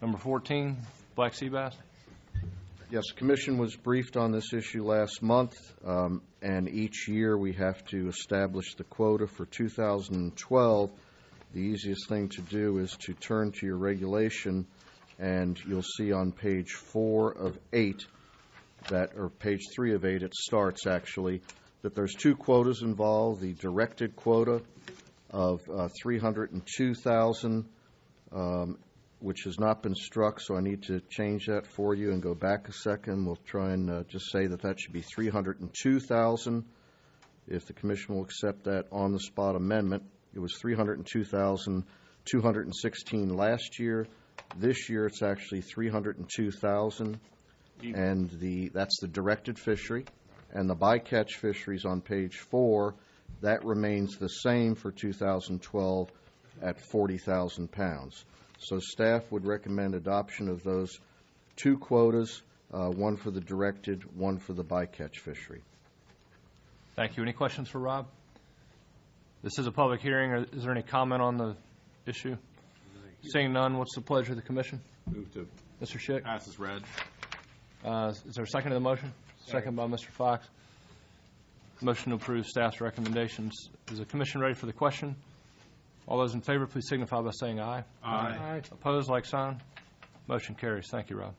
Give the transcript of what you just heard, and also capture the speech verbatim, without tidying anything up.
Number fourteen, black sea bass. Yes, the Commission was briefed on this issue last month, um, and each year we have to establish the quota for two thousand twelve. The easiest thing to do is to turn to your regulation, and you'll see on page four of eight, that, or page three of eight, it starts actually, that there's two quotas involved. The directed quota of uh, three hundred two thousand, um, which has not been struck, so I need to change that for you and go back a second. We'll try and uh, just say that that should be three hundred two thousand. If the Commission will accept that on-the-spot amendment, it was three hundred two thousand two hundred sixteen last year. This year, it's actually three hundred two thousand, and the that's the directed fishery. And the bycatch fisheries on page four, that remains the same for two thousand twelve at forty thousand pounds. So staff would recommend adoption of those two quotas, uh, one for the directed, one for the bycatch fishery. Thank you. Any questions for Rob? This is a public hearing. Or is there any comment on the issue? Seeing none, what's the pleasure of the Commission? Move to Mister Schick? pass as read. Uh, is there a second to the motion? Second by Mister Fox. Motion to approve staff's recommendations. Is the Commission ready for the question? All those in favor, please signify by saying aye. Aye. Opposed, like sign. Motion carries. Thank you, Rob.